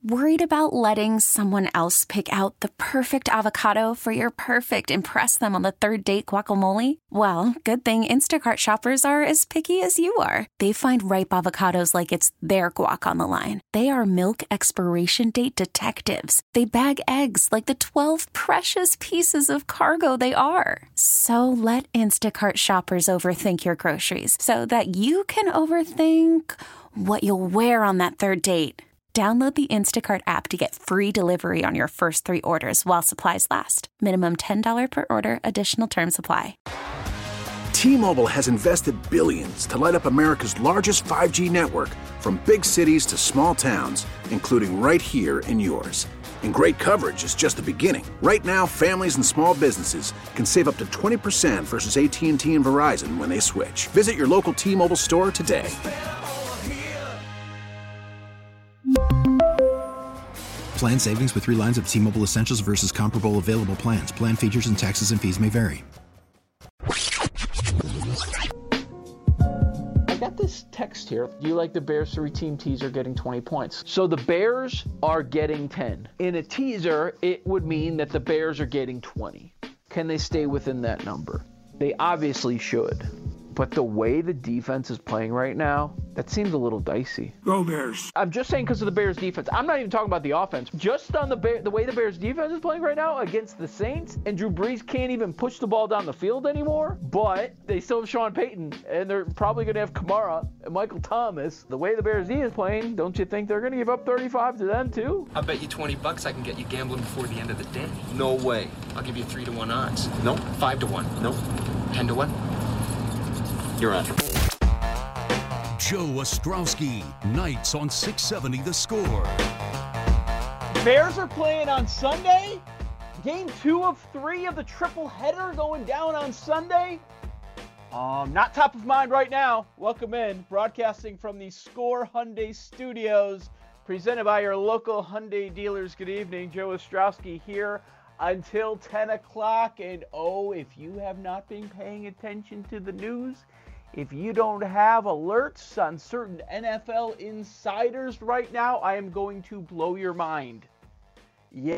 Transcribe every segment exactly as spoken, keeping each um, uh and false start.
Worried about letting someone else pick out the perfect avocado for your perfect impress them on the third date guacamole? Well, good thing Instacart shoppers are as picky as you are. They find ripe avocados like it's their guac on the line. They are milk expiration date detectives. They bag eggs like the twelve precious pieces of cargo they are. So let Instacart shoppers overthink your groceries so that you can overthink what you'll wear on that third date. Download the Instacart app to get free delivery on your first three orders while supplies last. Minimum ten dollars per order. Additional terms apply. T-Mobile has invested billions to light up America's largest five G network, from big cities to small towns, including right here in yours. And great coverage is just the beginning. Right now, families and small businesses can save up to twenty percent versus A T and T and Verizon when they switch. Visit your local T-Mobile store today. Plan savings with three lines of T-Mobile Essentials versus comparable available plans. Plan features and taxes and fees may vary. I got this text here. Do you like the Bears three-team teaser getting twenty points? So the Bears are getting ten. In a teaser, it would mean that the Bears are getting twenty. Can they stay within that number? They obviously should. But the way the defense is playing right now, that seems a little dicey. Go Bears. I'm just saying because of the Bears defense. I'm not even talking about the offense. Just on the Bear, the way the Bears defense is playing right now against the Saints, and Drew Brees can't even push the ball down the field anymore, but they still have Sean Payton, and they're probably going to have Kamara and Michael Thomas. The way the Bears D is playing, don't you think they're going to give up thirty-five to them too? I'll bet you twenty bucks I can get you gambling before the end of the day. No way. I'll give you three to one odds. No. Five to one. No. Ten to one. You're on. Joe Ostrowski, nights on six seventy The Score. Bears are playing on Sunday. Game two of three of the triple header going down on Sunday. Um, not top of mind right now. Welcome in. Broadcasting from the Score Hyundai Studios, presented by your local Hyundai dealers. Good evening. Joe Ostrowski here until ten o'clock. And oh, if you have not been paying attention to the news, if you don't have alerts on certain N F L insiders right now, I am going to blow your mind. Yeah.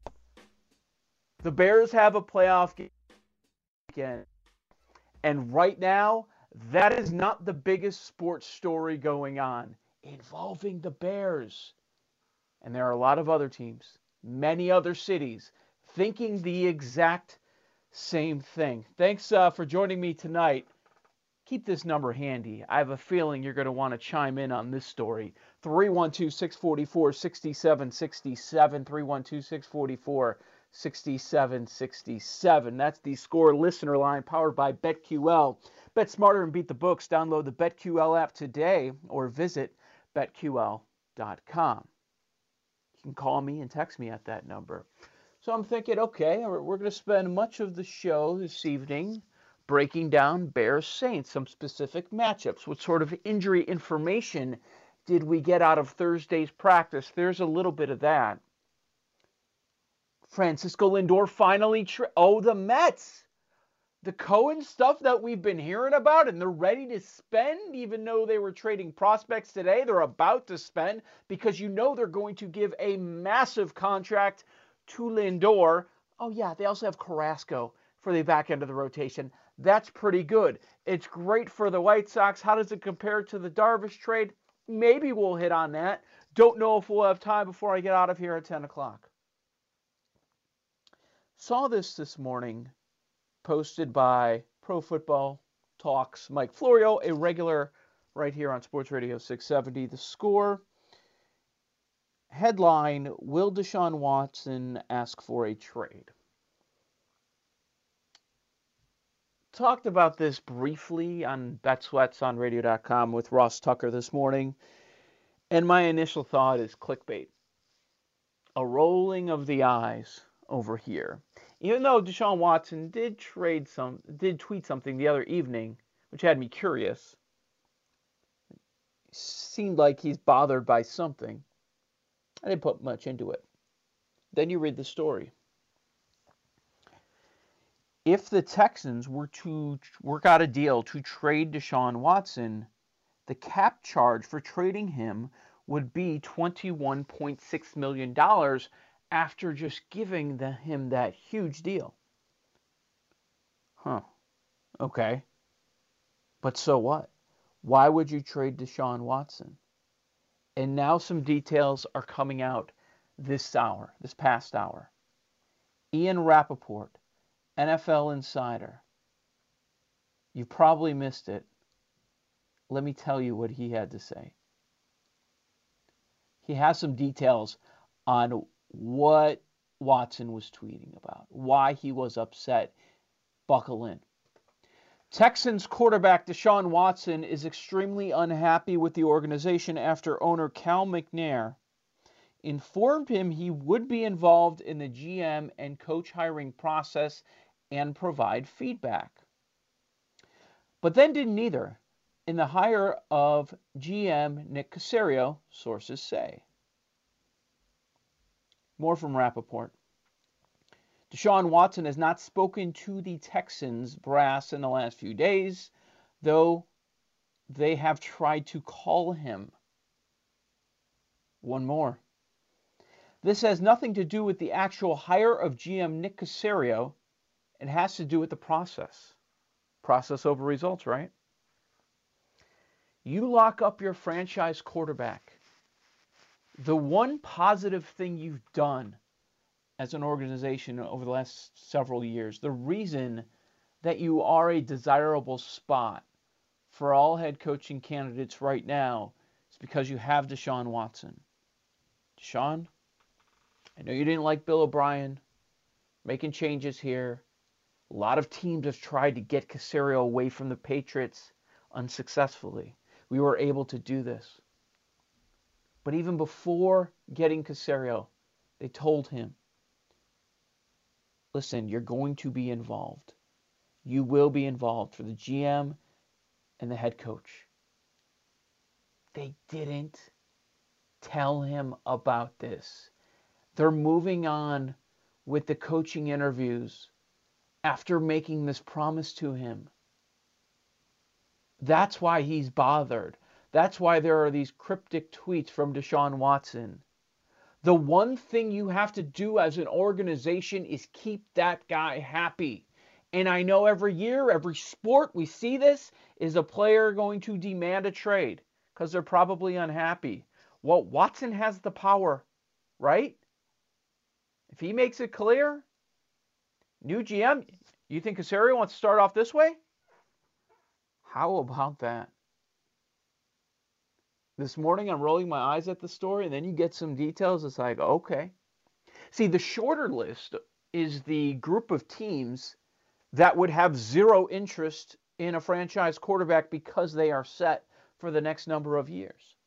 The Bears have a playoff game again. And right now, that is not the biggest sports story going on involving the Bears. And there are a lot of other teams, many other cities, thinking the exact same thing. Thanks uh, for joining me tonight. Keep this number handy. I have a feeling you're going to want to chime in on this story. three one two, six four four, six seven six seven, three one two, six four four, six seven six seven. That's the Score listener line powered by BetQL. Bet smarter and beat the books. Download the BetQL app today or visit bet Q L dot com. You can call me and text me at that number. So I'm thinking, okay, we're going to spend much of the show this evening breaking down Bears Saints, some specific matchups. What sort of injury information did we get out of Thursday's practice? There's a little bit of that. Francisco Lindor finally, tra- oh, the Mets. The Cohen stuff that we've been hearing about, and they're ready to spend, even though they were trading prospects today. They're about to spend because you know they're going to give a massive contract to Lindor. Oh, yeah, they also have Carrasco for the back end of the rotation. That's pretty good. It's great for the White Sox. How does it compare to the Darvish trade? Maybe we'll hit on that. Don't know if we'll have time before I get out of here at ten o'clock. Saw this this morning, posted by Pro Football Talks Mike Florio, a regular right here on Sports Radio six seventy The Score. Headline, will Deshaun Watson ask for a trade? Talked about this briefly on Bet Sweats on radio dot com with Ross Tucker this morning, and my initial thought is clickbait. A rolling of the eyes over here. Even though Deshaun Watson did trade some, did tweet something the other evening, which had me curious. It seemed like he's bothered by something. I didn't put much into it. Then you read the story. If the Texans were to work out a deal to trade Deshaun Watson, the cap charge for trading him would be twenty-one point six million dollars after just giving the, him that huge deal. Huh. Okay. But so what? Why would you trade Deshaun Watson? And now some details are coming out this hour, this past hour. Ian Rappaport, N F L Insider. You probably missed it. Let me tell you what he had to say. He has some details on what Watson was tweeting about, why he was upset. Buckle in. Texans quarterback Deshaun Watson is extremely unhappy with the organization after owner Cal McNair informed him he would be involved in the G M and coach hiring process and provide feedback. But then did neither in the hire of G M Nick Caserio, sources say. More from Rappaport. Deshaun Watson has not spoken to the Texans brass in the last few days, though they have tried to call him. One more. This has nothing to do with the actual hire of G M Nick Caserio. It has to do with the process. Process over results, right? You lock up your franchise quarterback. The one positive thing you've done as an organization over the last several years, the reason that you are a desirable spot for all head coaching candidates right now is because you have Deshaun Watson. Deshaun, I know you didn't like Bill O'Brien, making changes here. A lot of teams have tried to get Caserio away from the Patriots unsuccessfully. We were able to do this. But even before getting Caserio, they told him, listen, you're going to be involved. You will be involved for the G M and the head coach. They didn't tell him about this. They're moving on with the coaching interviews after making this promise to him. That's why he's bothered. That's why there are these cryptic tweets from Deshaun Watson. The one thing you have to do as an organization is keep that guy happy. And I know every year, every sport, we see this, is a player going to demand a trade because they're probably unhappy. Well, Watson has the power, right? If he makes it clear, new G M, you think Caserio wants to start off this way? How about that? This morning I'm rolling my eyes at the story, and then you get some details. It's like, okay. See, the shorter list is the group of teams that would have zero interest in a franchise quarterback because they are set for the next number of years.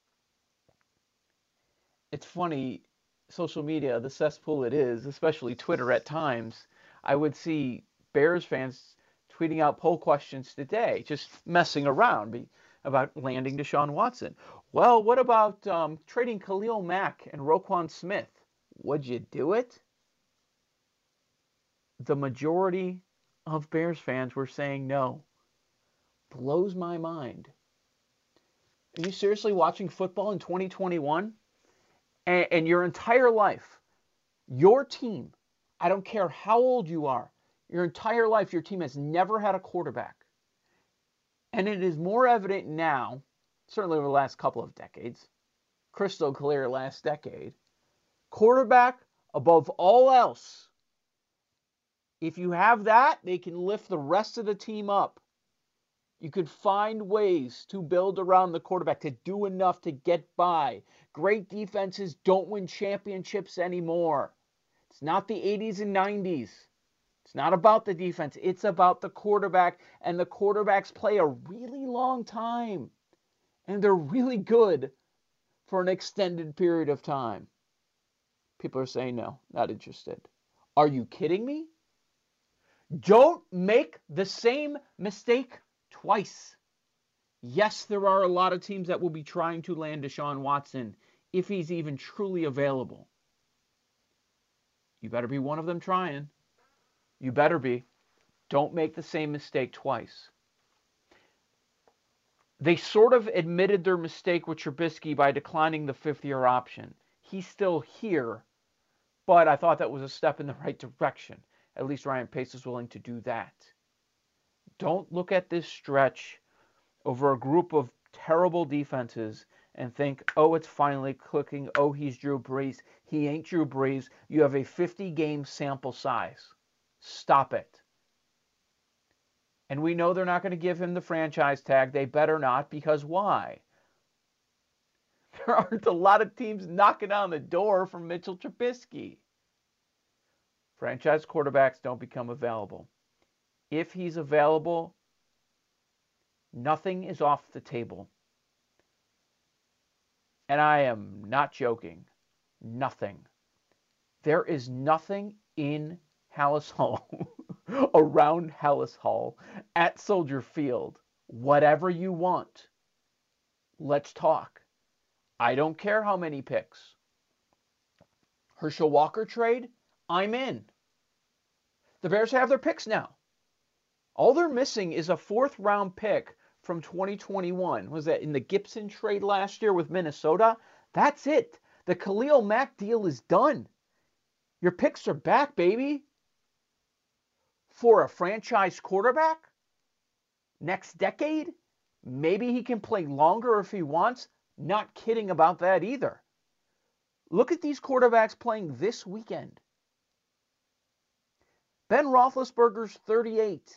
It's funny, social media, the cesspool it is, especially Twitter at times, I would see Bears fans tweeting out poll questions today, just messing around about landing Deshaun Watson. Well, what about um, trading Khalil Mack and Roquan Smith? Would you do it? The majority of Bears fans were saying no. Blows my mind. Are you seriously watching football in twenty twenty-one? And, and your entire life, your team, I don't care how old you are, your entire life, your team has never had a quarterback. And it is more evident now, certainly over the last couple of decades, crystal clear last decade, quarterback above all else. If you have that, they can lift the rest of the team up. You could find ways to build around the quarterback to do enough to get by. Great defenses don't win championships anymore. It's not the eighties and nineties. It's not about the defense. It's about the quarterback, and the quarterbacks play a really long time, and they're really good for an extended period of time. People are saying no, not interested. Are you kidding me? Don't make the same mistake twice. Yes, there are a lot of teams that will be trying to land Deshaun Watson if he's even truly available. You better be one of them trying. You better be. Don't make the same mistake twice. They sort of admitted their mistake with Trubisky by declining the fifth-year option. He's still here, but I thought that was a step in the right direction. At least Ryan Pace is willing to do that. Don't look at this stretch over a group of terrible defenses and think, oh, it's finally clicking. Oh, he's Drew Brees. He ain't Drew Brees. You have a fifty-game sample size. Stop it. And we know they're not going to give him the franchise tag. They better not, because why? There aren't a lot of teams knocking on the door for Mitchell Trubisky. Franchise quarterbacks don't become available. If he's available, nothing is off the table. And I am not joking. Nothing. There is nothing in Halas Hall, around Halas Hall, at Soldier Field. Whatever you want. Let's talk. I don't care how many picks. Herschel Walker trade? I'm in. The Bears have their picks now. All they're missing is a fourth round pick from twenty twenty-one. Was that in the Gibson trade last year with Minnesota? That's it. The Khalil Mack deal is done. Your picks are back, baby. For a franchise quarterback? Next decade? Maybe he can play longer if he wants. Not kidding about that either. Look at these quarterbacks playing this weekend. Ben Roethlisberger's thirty-eight.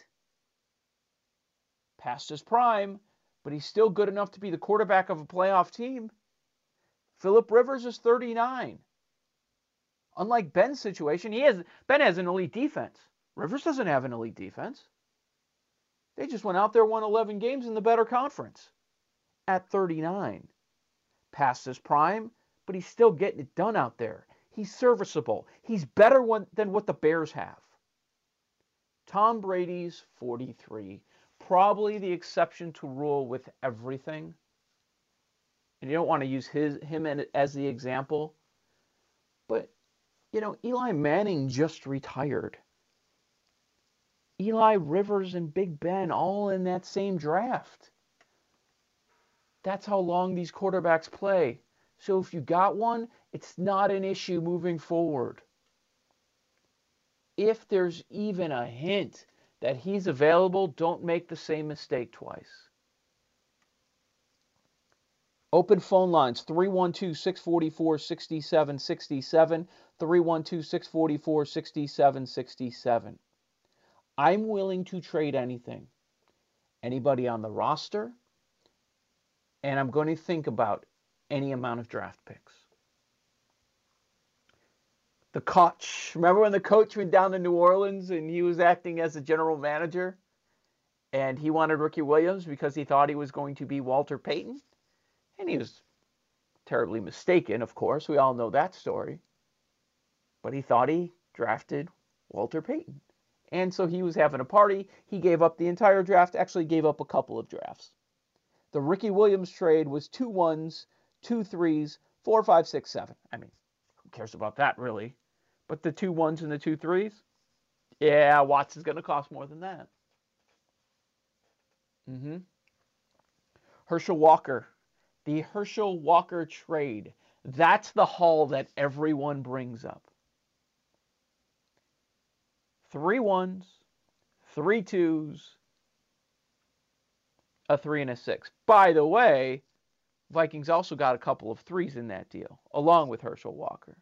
Past his prime, but he's still good enough to be the quarterback of a playoff team. Phillip Rivers is thirty-nine. Unlike Ben's situation, he has Ben has an elite defense. Rivers doesn't have an elite defense. They just went out there, won eleven games in the better conference at thirty-nine. Past his prime, but he's still getting it done out there. He's serviceable. He's better one, than what the Bears have. Tom Brady's forty-three. Probably the exception to rule with everything. And you don't want to use his him as the example. But, you know, Eli Manning just retired. Eli Rivers and Big Ben all in that same draft. That's how long these quarterbacks play. So if you got one, it's not an issue moving forward. If there's even a hint that he's available, don't make the same mistake twice. Open phone lines, three one two, six four four, six seven six seven, three one two, six four four, six seven six seven. I'm willing to trade anything. Anybody on the roster, and I'm going to think about any amount of draft picks. The coach, remember when the coach went down to New Orleans and he was acting as a general manager and he wanted Ricky Williams because he thought he was going to be Walter Payton? And he was terribly mistaken, of course. We all know that story. But he thought he drafted Walter Payton. And so he was having a party. He gave up the entire draft, actually gave up a couple of drafts. The Ricky Williams trade was two ones, two threes, four, five, six, seven. I mean, who cares about that, really? But the two ones and the two threes? Yeah, Watson's going to cost more than that. Mm-hmm. Herschel Walker. The Herschel Walker trade. That's the haul that everyone brings up. Three ones, three twos, a three and a six. By the way, Vikings also got a couple of threes in that deal, along with Herschel Walker.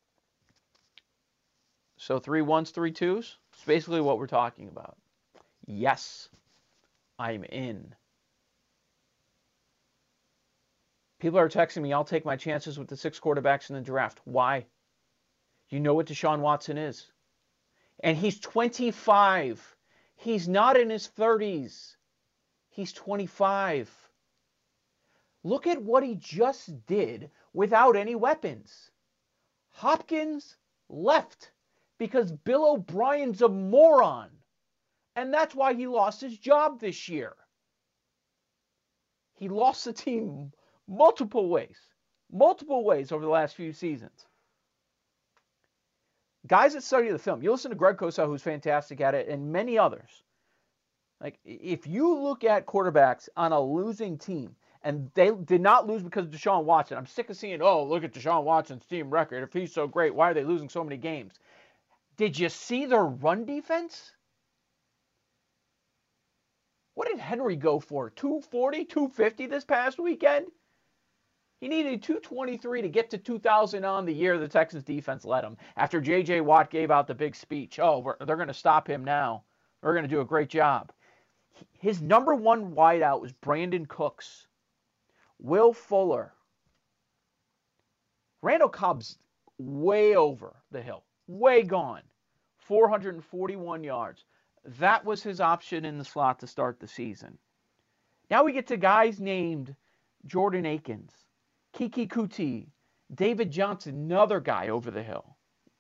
So three ones, three twos. It's basically what we're talking about. Yes, I'm in. People are texting me, I'll take my chances with the six quarterbacks in the draft. Why? You know what Deshaun Watson is. And he's twenty-five. He's not in his thirties. He's twenty-five. Look at what he just did without any weapons. Hopkins left because Bill O'Brien's a moron. And that's why he lost his job this year. He lost the team multiple ways. Multiple ways over the last few seasons. Guys that study the film, you listen to Greg Cosell, who's fantastic at it, and many others. Like, if you look at quarterbacks on a losing team, and they did not lose because of Deshaun Watson. I'm sick of seeing, oh, look at Deshaun Watson's team record. If he's so great, why are they losing so many games? Did you see their run defense? What did Henry go for? two forty, two fifty this past weekend? He needed two twenty-three to get to two thousand on the year the Texans defense let him. After J J. Watt gave out the big speech, oh, we're, they're going to stop him now. We're going to do a great job. His number one wideout was Brandon Cooks. Will Fuller. Randall Cobb's way over the hill. Way gone. four hundred forty-one yards. That was his option in the slot to start the season. Now we get to guys named Jordan Akins, Kiki Kuti, David Johnson, another guy over the hill.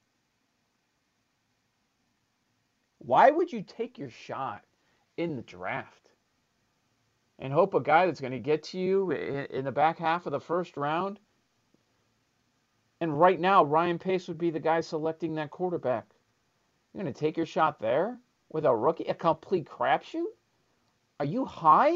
Why would you take your shot in the draft and hope a guy that's going to get to you in the back half of the first round? And right now, Ryan Pace would be the guy selecting that quarterback. You're going to take your shot there with a rookie, a complete crapshoot? Are you high?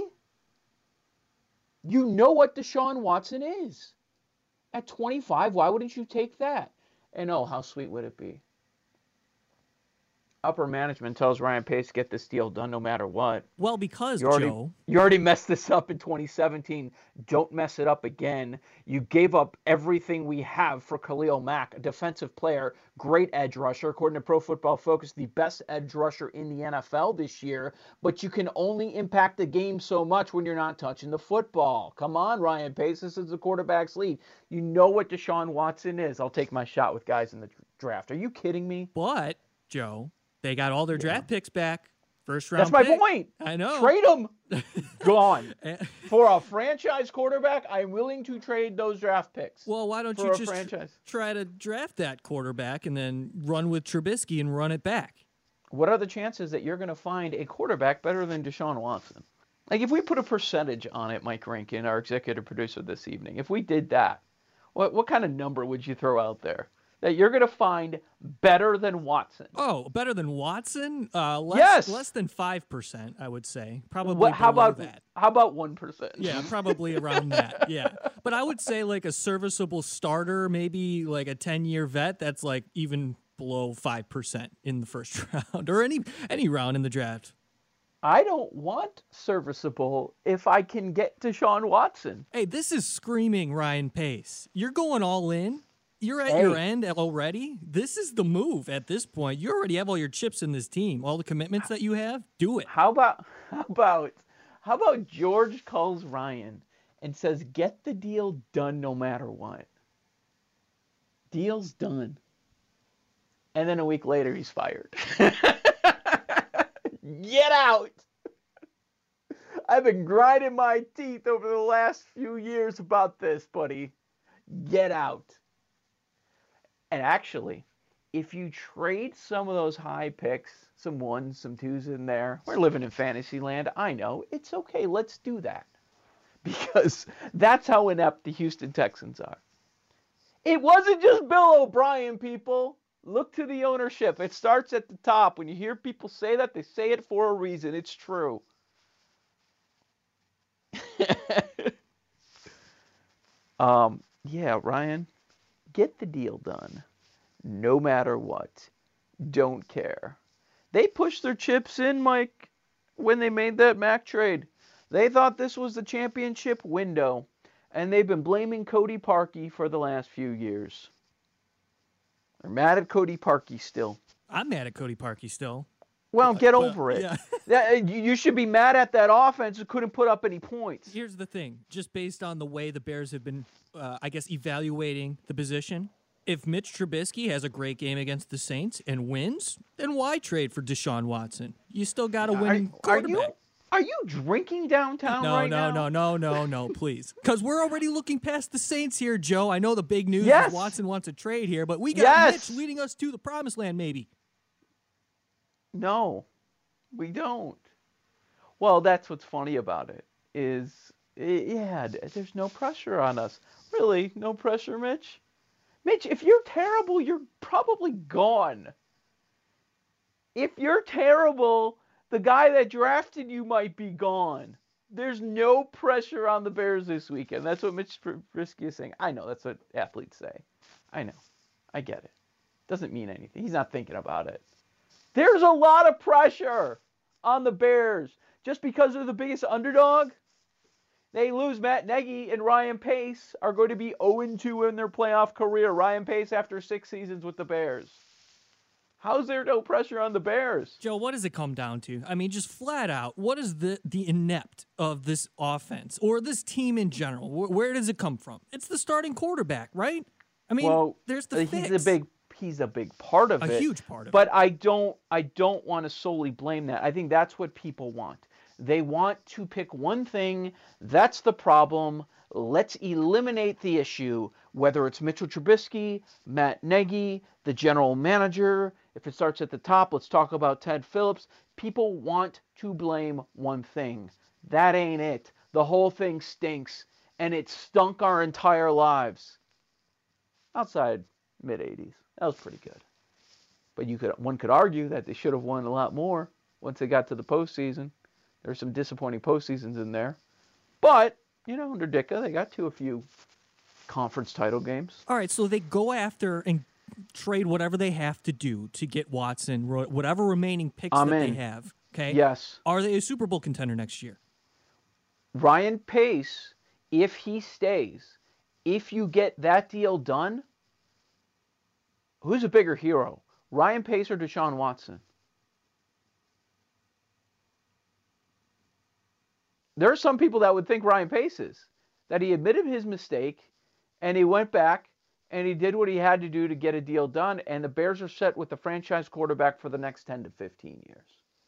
You know what Deshaun Watson is. At twenty-five, why wouldn't you take that? And oh, how sweet would it be? Upper management tells Ryan Pace to get this deal done no matter what. Well, because, you already, Joe... You already messed this up in twenty seventeen. Don't mess it up again. You gave up everything we have for Khalil Mack, a defensive player, great edge rusher, according to Pro Football Focus, the best edge rusher in the N F L this year. But you can only impact the game so much when you're not touching the football. Come on, Ryan Pace. This is the quarterback's league. You know what Deshaun Watson is. I'll take my shot with guys in the draft. Are you kidding me? But, Joe... They got all their draft yeah. picks back. First round That's my pick. point. I know. Trade them. Gone. For a franchise quarterback, I'm willing to trade those draft picks. Well, why don't you just franchise. try to draft that quarterback and then run with Trubisky and run it back? What are the chances that you're going to find a quarterback better than Deshaun Watson? Like, if we put a percentage on it, Mike Rankin, our executive producer this evening, if we did that, what what kind of number would you throw out there? That you're going to find better than Watson. Oh, better than Watson? Uh, less, yes. Less than five percent, I would say. Probably what, how below about that. How about one percent? Yeah, probably around that, yeah. But I would say like a serviceable starter, maybe like a ten-year vet, that's like even below five percent in the first round or any any round in the draft. I don't want serviceable if I can get Deshaun Watson. Hey, this is screaming Ryan Pace. You're going all in. You're at hey. your end already. This is the move at this point. You already have all your chips in this team. All the commitments that you have, do it. How about how about how about George calls Ryan and says, "Get the deal done no matter what." Deal's done. And then a week later he's fired. Get out. I've been grinding my teeth over the last few years about this, buddy. Get out. And actually, if you trade some of those high picks, some ones, some twos in there, we're living in fantasy land. I know. It's okay. Let's do that. Because that's how inept the Houston Texans are. It wasn't just Bill O'Brien, people. Look to the ownership. It starts at the top. When you hear people say that, they say it for a reason. It's true. um, yeah, Ryan. Get the deal done, no matter what. Don't care. They pushed their chips in, Mike, when they made that Mac trade. They thought this was the championship window, and they've been blaming Cody Parkey for the last few years. They're mad at Cody Parkey still. I'm mad at Cody Parkey still. Well, but, get but, over it. Yeah. that, you should be mad at that offense who couldn't put up any points. Here's the thing. Just based on the way the Bears have been, uh, I guess, evaluating the position, if Mitch Trubisky has a great game against the Saints and wins, then why trade for Deshaun Watson? You still got a winning are, quarterback. Are you, are you drinking downtown no, right no, now? No, no, no, no, no, please. Because we're already looking past the Saints here, Joe. I know the big news yes. is Watson wants a trade here, but we got yes. Mitch leading us to the promised land, maybe. No. We don't. Well, that's what's funny about it is, yeah, there's no pressure on us. Really, no pressure, Mitch? Mitch, if you're terrible, you're probably gone. If you're terrible, The guy that drafted you might be gone. There's no pressure on the Bears this weekend. That's what Mitch Trubisky is saying. I know that's what athletes say. I know. I get it. Doesn't mean anything. He's not thinking about it. There's a lot of pressure on the Bears. Just because they're the biggest underdog, they lose Matt Nagy and Ryan Pace are going to be oh and two in their playoff career. Ryan Pace after six seasons with the Bears. How's there no pressure on the Bears? Joe, what does it come down to? I mean, just flat out, what is the, the inept of this offense or this team in general? Where, where does it come from? It's the starting quarterback, right? I mean, well, there's the he's fix. a big he's a big part of a it. A huge part of but it. But I don't I don't want to solely blame that. I think that's what people want. They want to pick one thing. That's the problem. Let's eliminate the issue, whether it's Mitchell Trubisky, Matt Nagy, the general manager. If it starts at the top, let's talk about Ted Phillips. People want to blame one thing. That ain't it. The whole thing stinks, and it stunk our entire lives. Outside mid eighties. That was pretty good. But you could one could argue that they should have won a lot more once they got to the postseason. There's some disappointing postseasons in there. But, you know, under Ditka, they got to a few conference title games. All right, so they go after and trade whatever they have to do to get Watson, whatever remaining picks I'm that in. they have. Okay. Yes. Are they a Super Bowl contender next year? Ryan Pace, if he stays, if you get that deal done, who's a bigger hero? Ryan Pace or Deshaun Watson? There are some people that would think Ryan Pace is, that he admitted his mistake and he went back and he did what he had to do to get a deal done, and the Bears are set with the franchise quarterback for the next ten to fifteen years.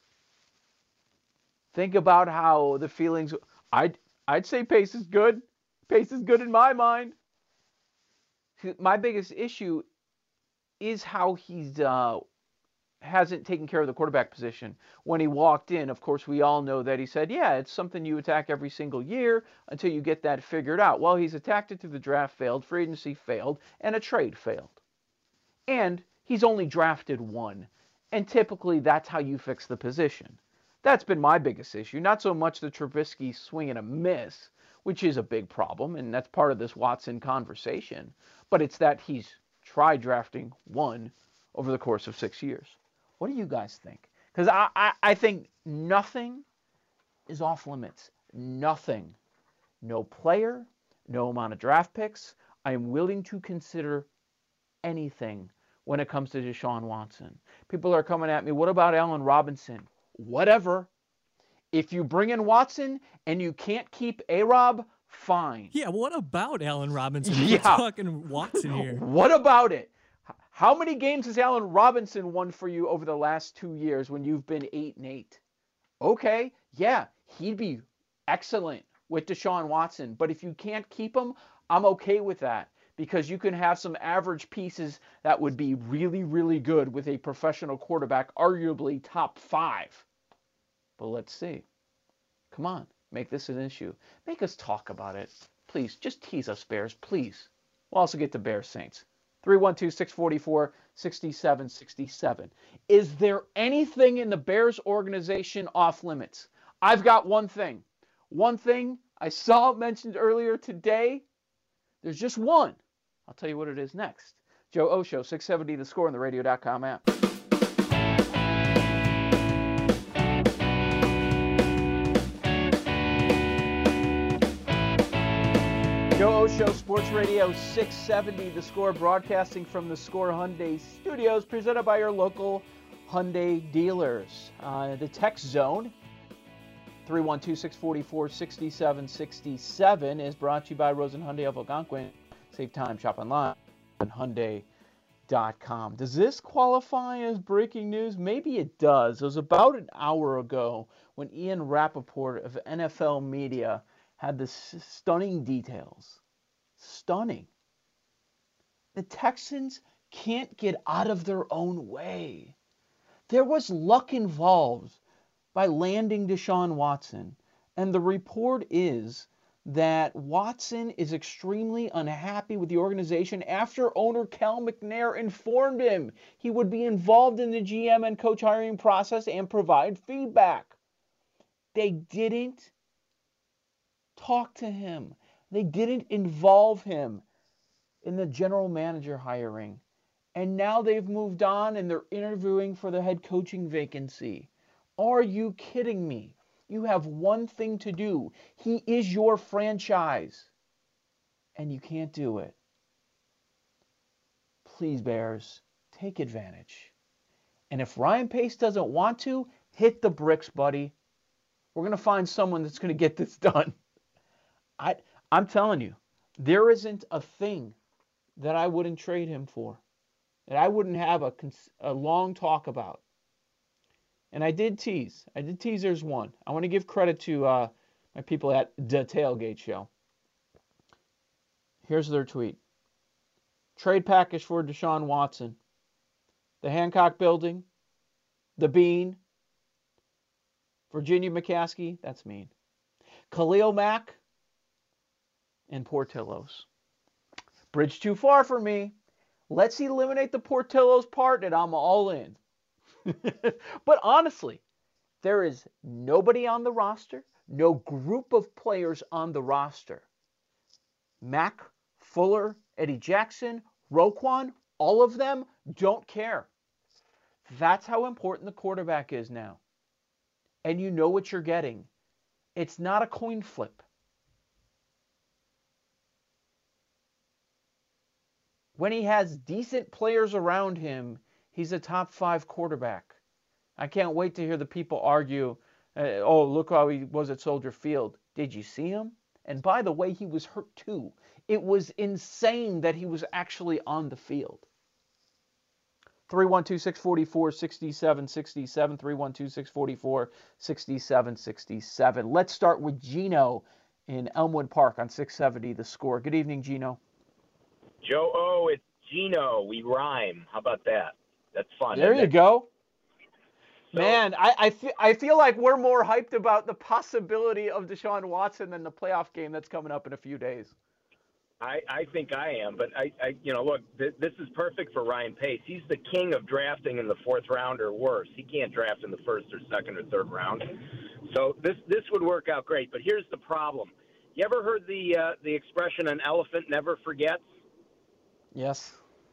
Think about how the feelings... I'd, I'd say Pace is good. Pace is good in my mind. My biggest issue is how he's uh, hasn't taken care of the quarterback position. When he walked in, of course, we all know that he said, yeah, it's something you attack every single year until you get that figured out. Well, he's attacked it through the draft, failed, free agency failed, and a trade failed. And he's only drafted one. And typically, that's how you fix the position. That's been my biggest issue. Not so much the Trubisky swing and a miss, which is a big problem, and that's part of this Watson conversation. But it's that he's tried drafting one over the course of six years. What do you guys think? Because I, I, I think nothing is off limits. Nothing. No player, no amount of draft picks. I am willing to consider anything when it comes to Deshaun Watson. People are coming at me, what about Allen Robinson? Whatever. If you bring in Watson and you can't keep A-Rob, fine. Yeah, what about Allen Robinson? Yeah. We're talking Watson here. What about it? How many games has Allen Robinson won for you over the last two years when you've been eight and eight? Okay, yeah, he'd be excellent with Deshaun Watson. But if you can't keep him, I'm okay with that, because you can have some average pieces that would be really, really good with a professional quarterback, arguably top five. But let's see. Come on, make this an issue. Make us talk about it. Please, just tease us, Bears, please. We'll also get to Bears Saints. three one two, six four four, six seven six seven. Is there anything in the Bears organization off limits? I've got one thing. One thing I saw mentioned earlier today. There's just one. I'll tell you what it is next. Joe Osho, six seventy The Score on the radio dot com app. Joe Osho, Sports Radio six seventy The Score, broadcasting from the Score Hyundai Studios, presented by your local Hyundai dealers. Uh, the text zone, three one two, six four four, six seven six seven, is brought to you by Rosen Hyundai of Algonquin. Save time, shop online on Hyundai dot com. Does this qualify as breaking news? Maybe it does. It was about an hour ago when Ian Rappaport of N F L Media had the stunning details. Stunning. The Texans can't get out of their own way. There was luck involved by landing Deshaun Watson, and the report is that Watson is extremely unhappy with the organization after owner Cal McNair informed him he would be involved in the G M and coach hiring process and provide feedback. They didn't talk to him. They didn't involve him in the general manager hiring. And now they've moved on and they're interviewing for the head coaching vacancy. Are you kidding me? You have one thing to do. He is your franchise. And you can't do it. Please, Bears, take advantage. And if Ryan Pace doesn't want to, hit the bricks, buddy. We're going to find someone that's going to get this done. I, I'm telling you, there isn't a thing that I wouldn't trade him for, that I wouldn't have a, a long talk about. And I did tease. I did tease there's one. I want to give credit to uh, my people at The Tailgate Show. Here's their tweet. Trade package for Deshaun Watson. The Hancock Building. The Bean. Virginia McCaskey. That's mean. Khalil Mack. And Portillo's. Bridge too far for me. Let's eliminate the Portillo's part and I'm all in. But honestly, there is nobody on the roster, no group of players on the roster. Mack, Fuller, Eddie Jackson, Roquan, all of them don't care. That's how important the quarterback is now. And you know what you're getting. It's not a coin flip. When he has decent players around him, he's a top five quarterback. I can't wait to hear the people argue, uh, oh, look how he was at Soldier Field. Did you see him? And by the way, he was hurt too. It was insane that he was actually on the field. three one two, six four four, six seven six seven, three one two, six four four, six seven six seven. Let's start with Gino in Elmwood Park on six seventy The Score. Good evening, Gino. Joe O, it's Gino. We rhyme. How about that? That's fun. There you it? go. So, Man, I, I, feel, I feel like we're more hyped about the possibility of Deshaun Watson than the playoff game that's coming up in a few days. I, I think I am, but I, I you know, look, th- this is perfect for Ryan Pace. He's the king of drafting in the fourth round or worse. He can't draft in the first or second or third round. So this this would work out great. But here's the problem. You ever heard the uh, the expression, an elephant never forgets? Yes.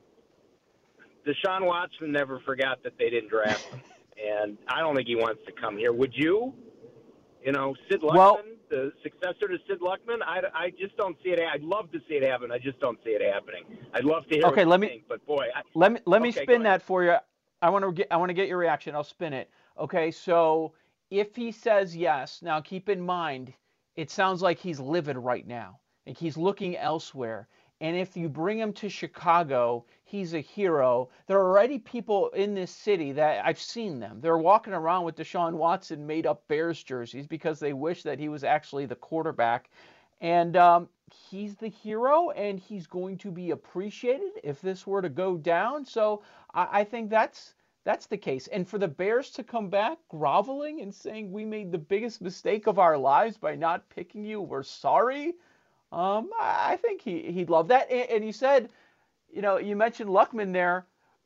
Deshaun Watson never forgot that they didn't draft him. And I don't think he wants to come here. Would you? You know, Sid Luckman, well, the successor to Sid Luckman, I, I just don't see it. I'd love to see it happen. I just don't see it happening. I'd love to hear okay, what let you me, think, but boy. I, let me let me okay, spin that for you. I want to get I want to get your reaction. I'll spin it. Okay, so if he says yes, now keep in mind, it sounds like he's livid right now. Like he's looking elsewhere. And if you bring him to Chicago, he's a hero. There are already people in this city that I've seen them. They're walking around with Deshaun Watson made up Bears jerseys because they wish that he was actually the quarterback. And um, he's the hero, and he's going to be appreciated if this were to go down. So I, I think that's that's the case. And for the Bears to come back groveling and saying we made the biggest mistake of our lives by not picking you, we're sorry. Um, I think he, he'd love that. And, and you said, you know, you mentioned Luckman there.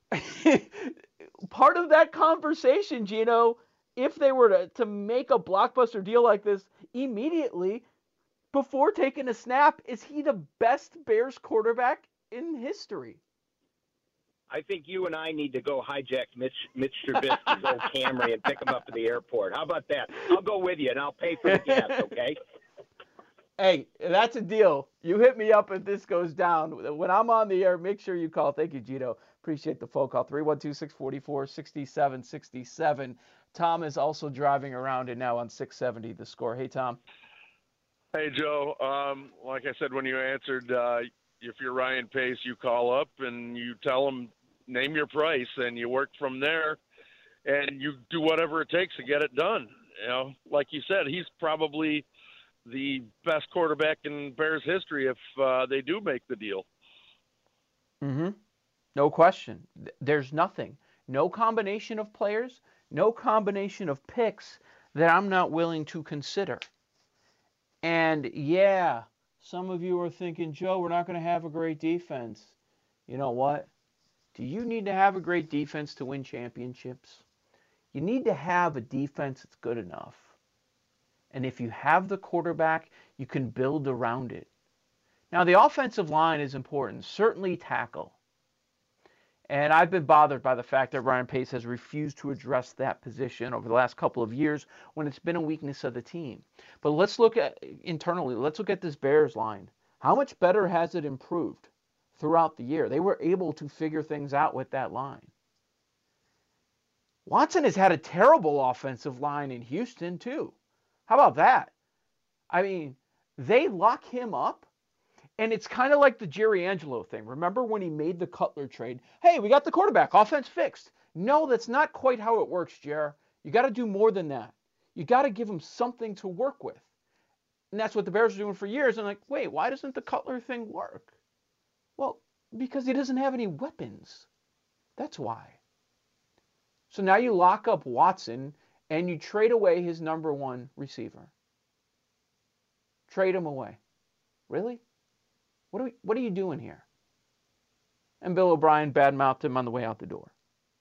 Part of that conversation, Gino, if they were to, to make a blockbuster deal like this immediately before taking a snap, is he the best Bears quarterback in history? I think you and I need to go hijack Mitch, Mitch Trubisky's old Camry and pick him up at the airport. How about that? I'll go with you, and I'll pay for the gas, okay? Hey, that's a deal. You hit me up if this goes down. When I'm on the air, make sure you call. Thank you, Gino. Appreciate the phone call. three one two, six four four, six seven six seven. Tom is also driving around it now on six seventy The Score. Hey, Tom. Hey, Joe. Um, like I said when you answered, uh, if you're Ryan Pace, you call up and you tell them, name your price, and you work from there, and you do whatever it takes to get it done. You know, like you said, he's probably – the best quarterback in Bears history if uh, they do make the deal. Mm-hmm. No question. There's nothing. No combination of players, no combination of picks that I'm not willing to consider. And yeah, some of you are thinking, Joe, we're not going to have a great defense. You know what? Do you need to have a great defense to win championships? You need to have a defense that's good enough. And if you have the quarterback, you can build around it. Now, the offensive line is important, certainly tackle. And I've been bothered by the fact that Ryan Pace has refused to address that position over the last couple of years when it's been a weakness of the team. But let's look at internally, let's look at this Bears line. How much better has it improved throughout the year? They were able to figure things out with that line. Watson has had a terrible offensive line in Houston, too. How about that? I mean, they lock him up. And it's kind of like the Jerry Angelo thing. Remember when he made the Cutler trade? Hey, we got the quarterback, offense fixed. No, that's not quite how it works, Jer. You got to do more than that. You got to give him something to work with. And that's what the Bears are doing for years. And like, wait, why doesn't the Cutler thing work? Well, because he doesn't have any weapons. That's why. So now you lock up Watson and you trade away his number one receiver. Trade him away. Really? What are, we, what are you doing here? And Bill O'Brien badmouthed him on the way out the door.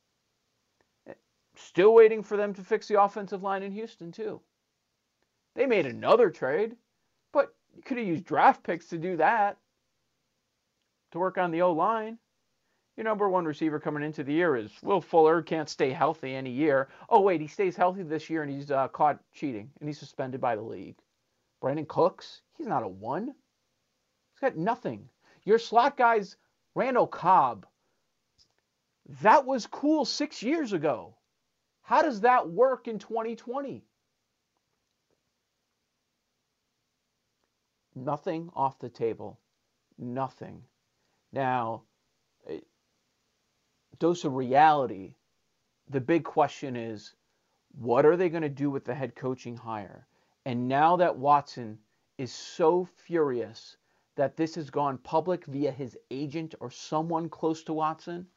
Still waiting for them to fix the offensive line in Houston, too. They made another trade, but you could have used draft picks to do that, to work on the O-line. Your number one receiver coming into the year is Will Fuller, can't stay healthy any year. Oh, wait, he stays healthy this year, and he's uh, caught cheating, and he's suspended by the league. Brandon Cooks, he's not a one. He's got nothing. Your slot guy's Randall Cobb. That was cool six years ago. How does that work in twenty twenty? Nothing off the table. Nothing. Now, dose of reality, the big question is, what are they going to do with the head coaching hire? And now that Watson is so furious that this has gone public via his agent or someone close to Watson,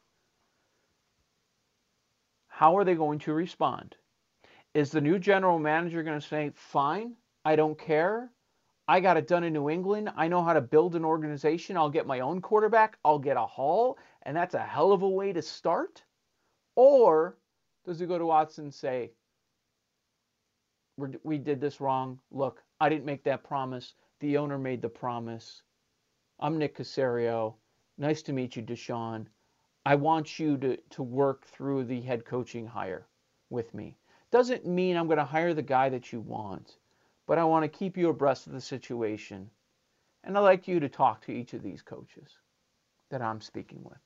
how are they going to respond? Is the new general manager going to say, fine, I don't care. I got it done in New England. I know how to build an organization. I'll get my own quarterback. I'll get a haul. And that's a hell of a way to start. Or does he go to Watson and say, We're, we did this wrong. Look, I didn't make that promise. The owner made the promise. I'm Nick Caserio. Nice to meet you, Deshaun. I want you to, to work through the head coaching hire with me. Doesn't mean I'm going to hire the guy that you want, but I want to keep you abreast of the situation. And I'd like you to talk to each of these coaches that I'm speaking with.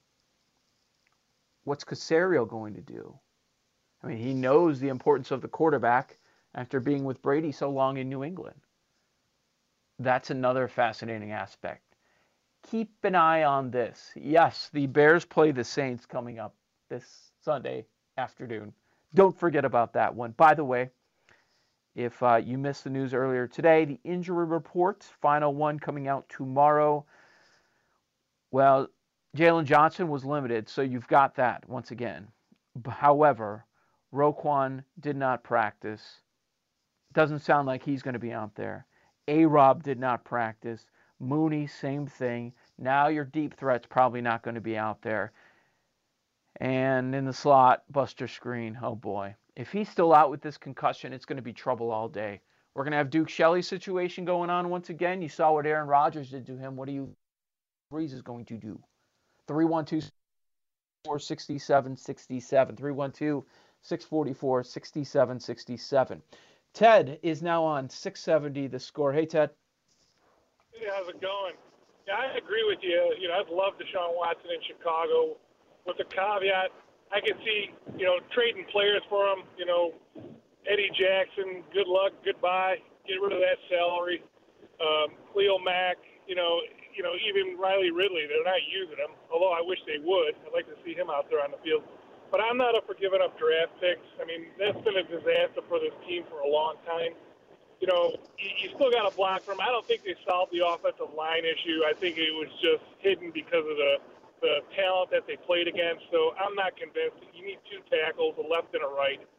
What's Caserio going to do? I mean, he knows the importance of the quarterback after being with Brady so long in New England. That's another fascinating aspect. Keep an eye on this. Yes, the Bears play the Saints coming up this Sunday afternoon. Don't forget about that one. By the way, if uh, you missed the news earlier today, the injury report, final one coming out tomorrow. Well, Jalen Johnson was limited, so you've got that once again. However, Roquan did not practice. Doesn't sound like he's going to be out there. A-Rob did not practice. Mooney, same thing. Now your deep threat's probably not going to be out there. And in the slot, Buster Screen. Oh boy. If he's still out with this concussion, it's going to be trouble all day. We're going to have Duke Shelley's situation going on once again. You saw what Aaron Rodgers did to him. What do you Breeze is going to do? three one two, six four seven, six seven. three one two, six four four, six seven six seven. Ted is now on six seventy The Score. Hey, Ted. Hey, how's it going? Yeah, I agree with you. You know, I'd love Deshaun Watson in Chicago. With the caveat, I could see, you know, trading players for him. You know, Eddie Jackson, good luck, goodbye. Get rid of that salary. Um, Cleo Mack, you know, you know, even Riley Ridley, they're not using him, although I wish they would. I'd like to see him out there on the field. But I'm not up for giving up draft picks. I mean, that's been a disaster for this team for a long time. You know, you, you still got to block for them. I don't think they solved the offensive line issue. I think it was just hidden because of the, the talent that they played against. So I'm not convinced. You need two tackles, a left and a right.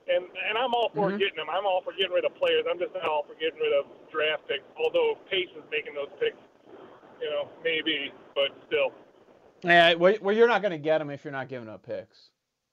And and I'm all for Mhm. getting them. I'm all for getting rid of players. I'm just not all for getting rid of draft picks. Although Pace is making those picks, you know, maybe, but still. Yeah, well, well, you're not going to get them if you're not giving up picks.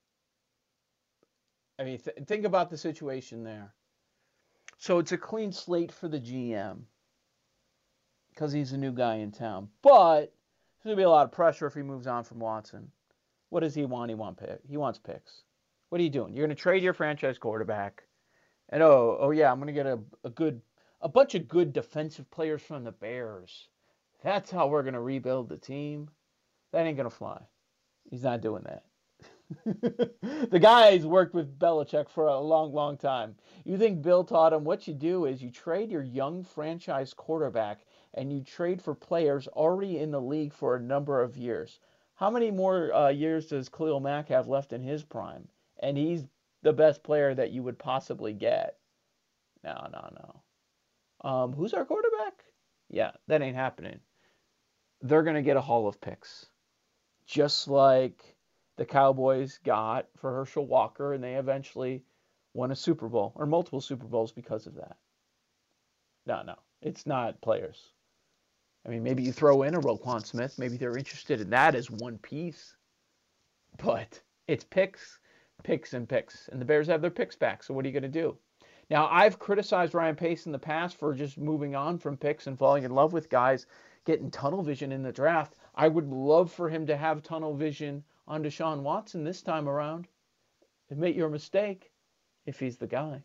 I mean, th- think about the situation there. So it's a clean slate for the G M because he's a new guy in town. But there's going to be a lot of pressure if he moves on from Watson. What does he want? He want pick. He wants picks. What are you doing? You're going to trade your franchise quarterback, and oh, oh yeah, I'm going to get a, a good, a bunch of good defensive players from the Bears. That's how we're going to rebuild the team. That ain't going to fly. He's not doing that. The guy's worked with Belichick for a long, long time. You think Bill taught him what you do is you trade your young franchise quarterback and you trade for players already in the league for a number of years. How many more uh, years does Khalil Mack have left in his prime? And he's the best player that you would possibly get. No, no, no. Um, who's our quarterback? Yeah, that ain't happening. They're going to get a haul of picks. Just like the Cowboys got for Herschel Walker, and they eventually won a Super Bowl, or multiple Super Bowls because of that. No, no, it's not players. I mean, maybe you throw in a Roquan Smith. Maybe they're interested in that as one piece. But it's picks, picks, and picks. And the Bears have their picks back, so what are you going to do? Now, I've criticized Ryan Pace in the past for just moving on from picks and falling in love with guys getting tunnel vision in the draft. I would love for him to have tunnel vision on Deshaun Watson this time around. Admit your mistake if he's the guy.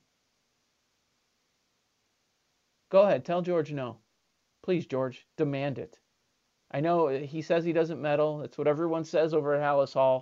Go ahead, tell George no. Please, George, demand it. I know he says he doesn't meddle. That's what everyone says over at Hallis Hall.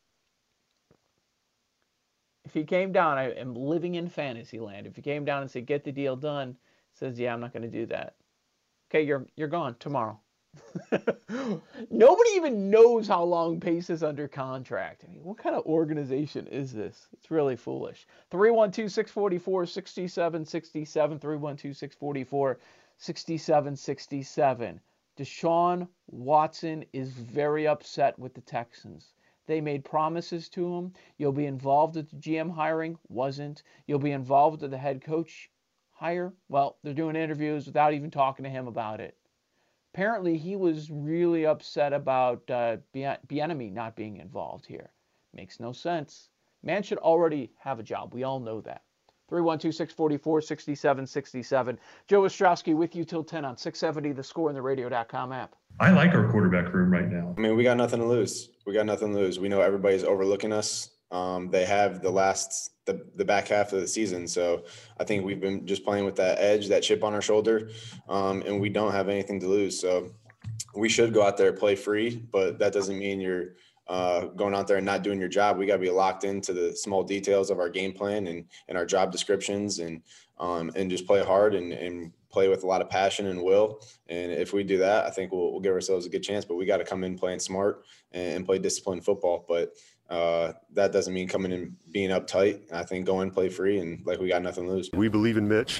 If he came down, I am living in fantasy land. If he came down and said, get the deal done, says, yeah, I'm not going to do that. Okay, you're you're gone tomorrow. Nobody even knows how long Pace is under contract. I mean, what kind of organization is this? It's really foolish. three one two, six four four, six seven six seven, three one two, six four four, six seven six seven. Deshaun Watson is very upset with the Texans. They made promises to him. You'll be involved with the G M hiring. Wasn't. You'll be involved with the head coach hire. Well, they're doing interviews without even talking to him about it. Apparently, he was really upset about uh, Bieniemy not being involved here. Makes no sense. Man should already have a job. We all know that. three one two, six four four, six seven six seven. Joe Ostrowski with you till ten on six seventy The Score and the radio dot com app. I like our quarterback room right now. I mean, we got nothing to lose. We got nothing to lose. We know everybody's overlooking us. Um, they have the last, the, the back half of the season. So I think we've been just playing with that edge, that chip on our shoulder, um, and we don't have anything to lose. So we should go out there and play free, but that doesn't mean you're uh, going out there and not doing your job. We got to be locked into the small details of our game plan and, and our job descriptions and, um, and just play hard and, and play with a lot of passion and will. And if we do that, I think we'll, we'll give ourselves a good chance, but we got to come in playing smart and play disciplined football. But uh, that doesn't mean coming in being uptight. I think go in, play free, and like we got nothing to lose. We believe in Mitch.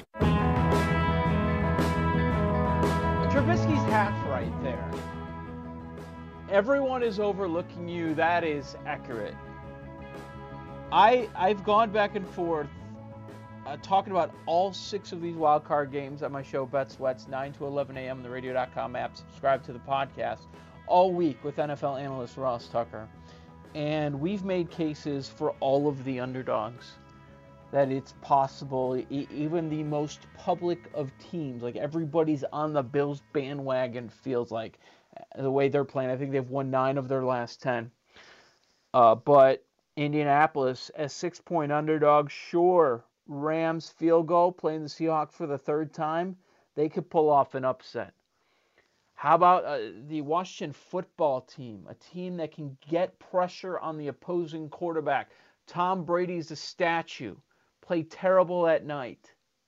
Trubisky's half right there. Everyone is overlooking you. That is accurate. I, I've gone back and forth uh, talking about all six of these wild card games on my show, Bet Sweats, nine to eleven a.m. on the radio dot com app. Subscribe to the podcast all week with N F L analyst Ross Tucker. And we've made cases for all of the underdogs that it's possible, e- even the most public of teams, like everybody's on the Bills bandwagon, feels like the way they're playing. I think they've won nine of their last ten. Uh, but Indianapolis as six-point underdog, sure, Rams field goal, playing the Seahawks for the third time, they could pull off an upset. How about uh, the Washington football team, a team that can get pressure on the opposing quarterback? Tom Brady's a statue. Play terrible at night.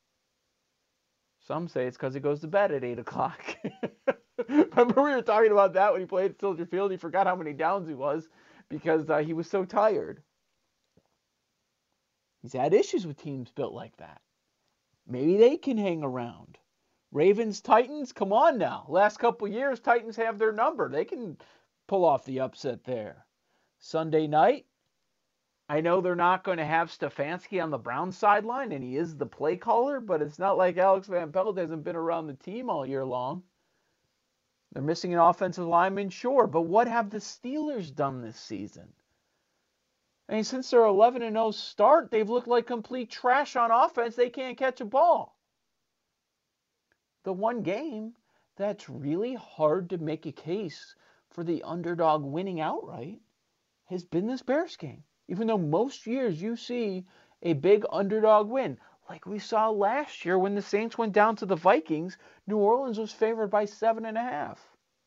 Some say it's because he goes to bed at eight o'clock. Remember we were talking about that when he played at Soldier Field? He forgot how many downs he was because uh, he was so tired. He's had issues with teams built like that. Maybe they can hang around. Ravens, Titans, come on now. Last couple years, Titans have their number. They can pull off the upset there. Sunday night, I know they're not going to have Stefanski on the Browns sideline, and he is the play caller, but it's not like Alex Van Pelt hasn't been around the team all year long. They're missing an offensive lineman, sure, but what have the Steelers done this season? I mean, since their eleven and oh start, they've looked like complete trash on offense. They can't catch a ball. The one game that's really hard to make a case for the underdog winning outright has been this Bears game. Even though most years you see a big underdog win. Like we saw last year when the Saints went down to the Vikings, New Orleans was favored by seven and a half.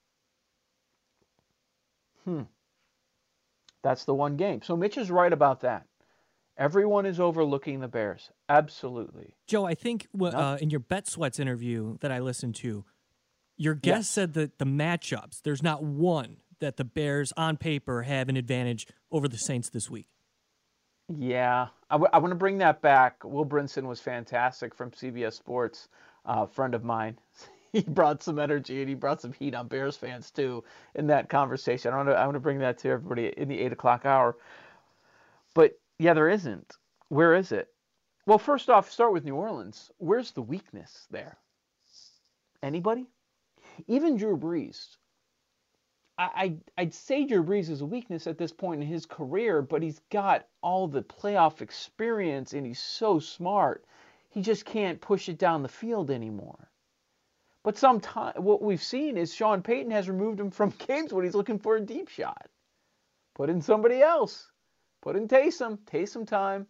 Hmm. That's the one game. So Mitch is right about that. Everyone is overlooking the Bears. Absolutely. Joe, I think uh, in your Bet Sweats interview that I listened to, your guest yes. said that the matchups, there's not one that the Bears on paper have an advantage over the Saints this week. Yeah, I, w- I want to bring that back. Will Brinson was fantastic from C B S Sports, a uh, friend of mine. He brought some energy and he brought some heat on Bears fans too in that conversation. I want to I want to bring that to everybody in the eight o'clock hour. But yeah, there isn't. Where is it? Well, first off, start with New Orleans. Where's the weakness there? Anybody? Even Drew Brees. I, I, I'd say Drew Brees is a weakness at this point in his career, but he's got all the playoff experience and he's so smart. He just can't push it down the field anymore. But sometimes what we've seen is Sean Payton has removed him from games when he's looking for a deep shot. Put in somebody else. Put in Taysom. Taysom time.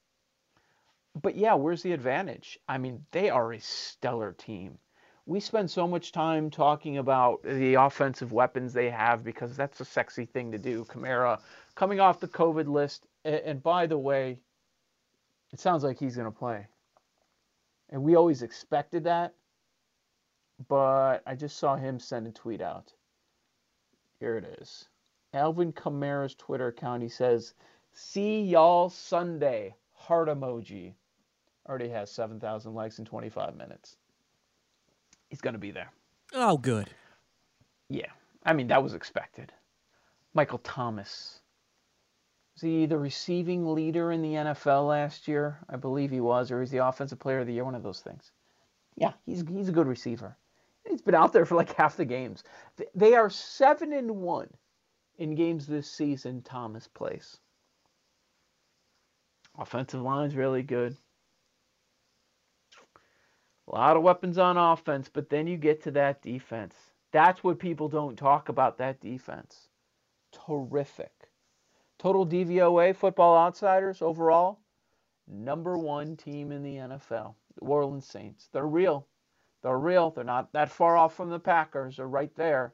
But yeah, where's the advantage? I mean, they are a stellar team. We spend so much time talking about the offensive weapons they have because that's a sexy thing to do. Kamara coming off the COVID list. And by the way, it sounds like he's going to play. And we always expected that. But I just saw him send a tweet out. Here it is. Alvin Kamara's Twitter account. He says, "See y'all Sunday." Heart emoji. Already has seven thousand likes in twenty-five minutes. He's going to be there. Oh, good. Yeah. I mean, that was expected. Michael Thomas. Was he the receiving leader in the N F L last year? I believe he was. Or he's the offensive player of the year, one of those things. Yeah, he's he's a good receiver. He's been out there for like half the games. They are seven and one in games this season Thomas plays. Offensive line's really good. A lot of weapons on offense, but then you get to that defense. That's what people don't talk about, that defense. Terrific. Total D V O A, Football Outsiders, overall, number one team in the N F L. The New Orleans Saints. They're real. They're real. They're not that far off from the Packers. They're right there.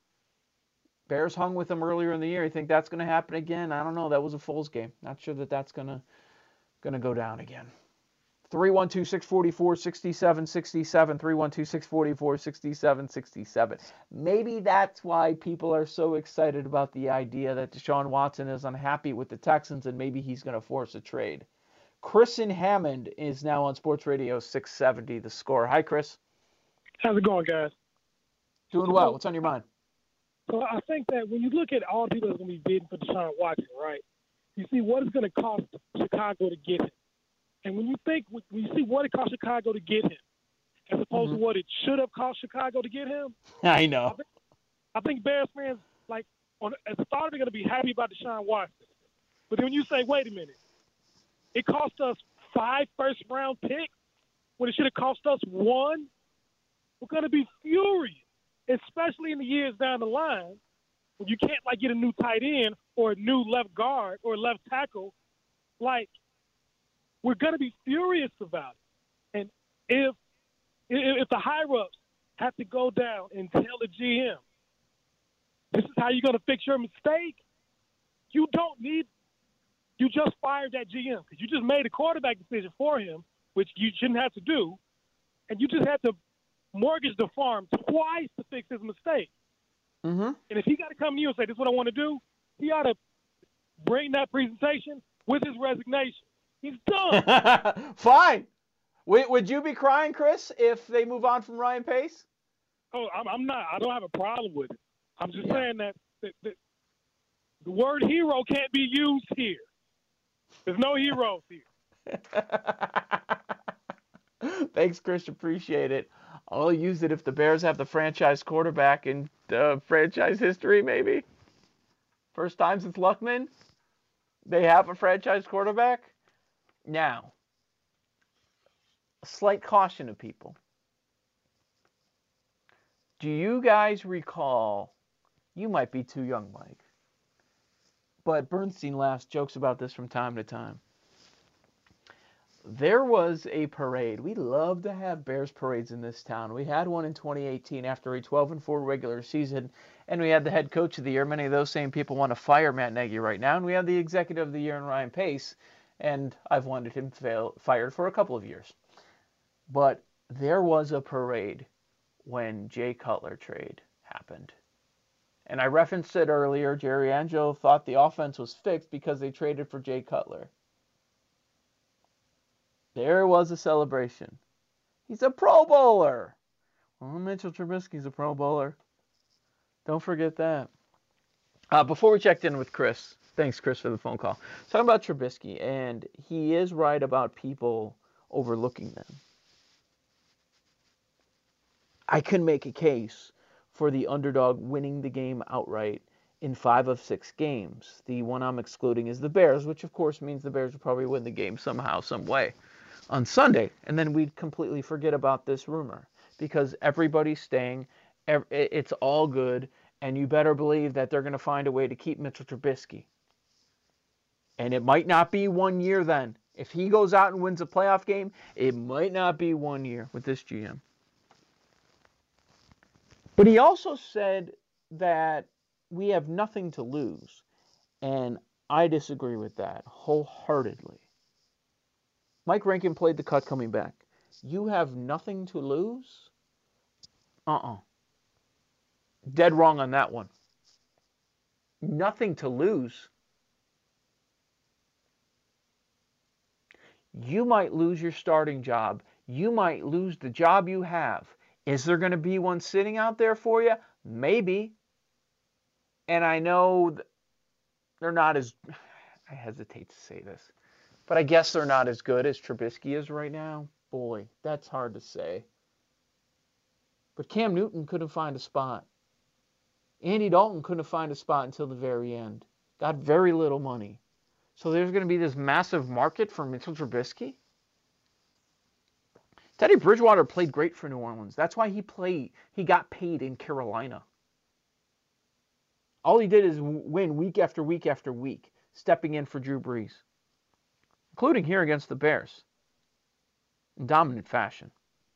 Bears hung with them earlier in the year. You think that's going to happen again? I don't know. That was a Foles game. Not sure that that's going to going to go down again. three one two, six four four, six seven six seven, three one two, six four four, six seven six seven. Maybe that's why people are so excited about the idea that Deshaun Watson is unhappy with the Texans and maybe he's going to force a trade. Chris in Hammond is now on Sports Radio six seventy, The Score. Hi, Chris. How's it going, guys? Doing well. What's on your mind? So I think that when you look at all the people that's going to be bidding for Deshaun Watson, right, you see what it's going to cost Chicago to get him. And when you think, when you see what it cost Chicago to get him, as opposed mm-hmm. to what it should have cost Chicago to get him, I know. I think, I think Bears fans, like, on, at the start, they're going to be happy about Deshaun Watson. But then when you say, wait a minute, it cost us five first-round picks when it should have cost us one, we're going to be furious, especially in the years down the line when you can't, like, get a new tight end or a new left guard or left tackle. Like, we're going to be furious about it. And if if the higher-ups have to go down and tell the G M, this is how you're going to fix your mistake, you don't need – you just fired that G M because you just made a quarterback decision for him, which you shouldn't have to do, and you just had to mortgage the farm twice to fix his mistake. Mm-hmm. And if he got to come to you and say, this is what I want to do, he ought to bring that presentation with his resignation. He's done. Fine. Would, would you be crying, Chris, if they move on from Ryan Pace? Oh, I'm, I'm not. I don't have a problem with it. I'm just yeah. saying that, that, that the word hero can't be used here. There's no heroes here. Thanks, Chris. Appreciate it. I'll use it if the Bears have the franchise quarterback in uh, franchise history, maybe. First time since Luckman, they have a franchise quarterback. Now, a slight caution to people. Do you guys recall, you might be too young, Mike, but Bernstein laughs, jokes about this from time to time. There was a parade. We love to have Bears parades in this town. We had one in twenty eighteen after a twelve and four regular season, and we had the head coach of the year. Many of those same people want to fire Matt Nagy right now, and we had the executive of the year in Ryan Pace, and I've wanted him fail, fired for a couple of years. But there was a parade when Jay Cutler trade happened. And I referenced it earlier. Jerry Angelo thought the offense was fixed because they traded for Jay Cutler. There was a celebration. He's a Pro Bowler. Well, Mitchell Trubisky's a Pro Bowler. Don't forget that. Uh, before we checked in with Chris, thanks, Chris, for the phone call. Talking about Trubisky, and he is right about people overlooking them. I can make a case for the underdog winning the game outright in five of six games. The one I'm excluding is the Bears, which of course means the Bears will probably win the game somehow, some way on Sunday. And then we'd completely forget about this rumor because everybody's staying. It's all good. And you better believe that they're going to find a way to keep Mitchell Trubisky. And it might not be one year then. If he goes out and wins a playoff game, it might not be one year with this G M. But he also said that we have nothing to lose. And I disagree with that wholeheartedly. Mike Rankin played the cut coming back. You have nothing to lose? Uh-uh. Dead wrong on that one. Nothing to lose. You might lose your starting job. You might lose the job you have. Is there going to be one sitting out there for you? Maybe. And I know they're not as, I hesitate to say this, but I guess they're not as good as Trubisky is right now. Boy, that's hard to say. But Cam Newton couldn't find a spot. Andy Dalton couldn't find a spot until the very end. Got very little money. So there's going to be this massive market for Mitchell Trubisky? Teddy Bridgewater played great for New Orleans. That's why he played. He got paid in Carolina. All he did is win week after week after week, stepping in for Drew Brees, including here against the Bears, in dominant fashion.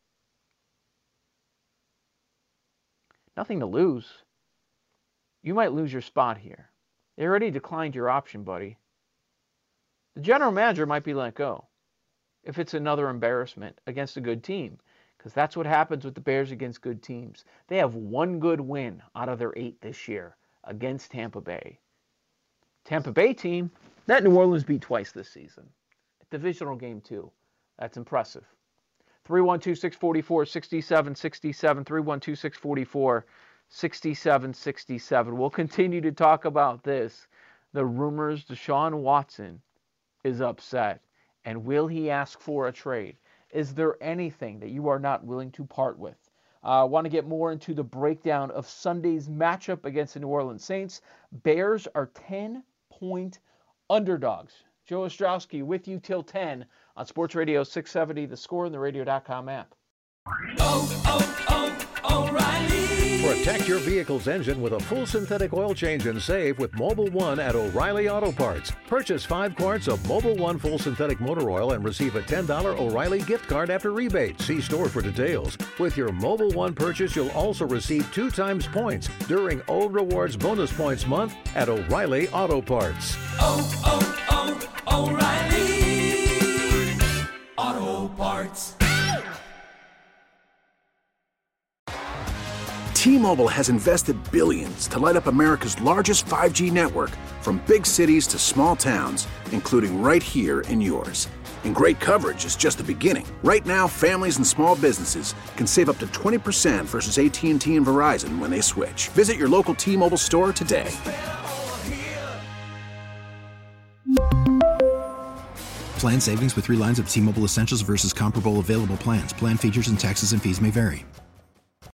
Nothing to lose. You might lose your spot here. They already declined your option, buddy. The general manager might be let go if it's another embarrassment against a good team, because that's what happens with the Bears against good teams. They have one good win out of their eight this year against Tampa Bay. Tampa Bay team that New Orleans beat twice this season. Divisional game too. That's impressive. three one two, six four four, six seven six seven, three one two, six four four, six seven six seven. We'll continue to talk about this. The rumors Deshaun Watson is upset. And will he ask for a trade? Is there anything that you are not willing to part with? I uh, want to get more into the breakdown of Sunday's matchup against the New Orleans Saints. Bears are ten-point underdogs. Joe Ostrowski with you till ten on Sports Radio six seventy, The Score, and the radio dot com app. Oh, oh, oh, O'Reilly. Protect your vehicle's engine with a full synthetic oil change and save with Mobil one at O'Reilly Auto Parts. Purchase five quarts of Mobil one full synthetic motor oil and receive a ten dollars O'Reilly gift card after rebate. See store for details. With your Mobil one purchase, you'll also receive two times points during O Rewards Bonus Points Month at O'Reilly Auto Parts. Oh, oh, oh, O'Reilly Auto Parts. T-Mobile has invested billions to light up America's largest five G network, from big cities to small towns, including right here in yours. And great coverage is just the beginning. Right now, families and small businesses can save up to twenty percent versus A T and T and Verizon when they switch. Visit your local T-Mobile store today. Plan savings with three lines of T-Mobile Essentials versus comparable available plans. Plan features and taxes and fees may vary.